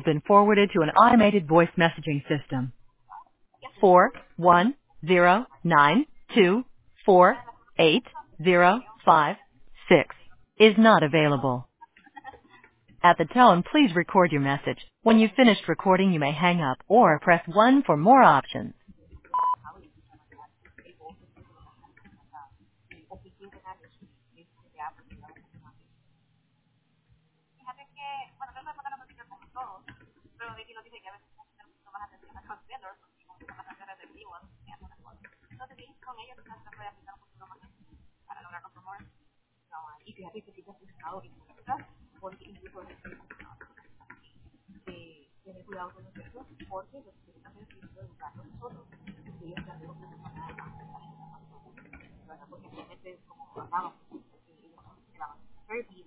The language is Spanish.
been forwarded to an automated voice messaging system. 410924805 is not available. At the tone, please record your message. When you've finished recording, you may hang up or press 1 for more options. Fíjate que, bueno, creo que es una noticia como todos, pero Vicky nos dice que a veces tenemos que tener un poquito más atención a los vendors, porque como son bastante repetitivos, y algunas cosas. Entonces, sí, con ellos quizás se puede aplicar un poquito más para lograr los rumores. No, y fíjate que sí te ha funcionado y no estás, porque incluso tener cuidado con los textos, porque los que están en el de educarlos nosotros, y ellos también son personas más, porque realmente como hablábamos, ellos se van a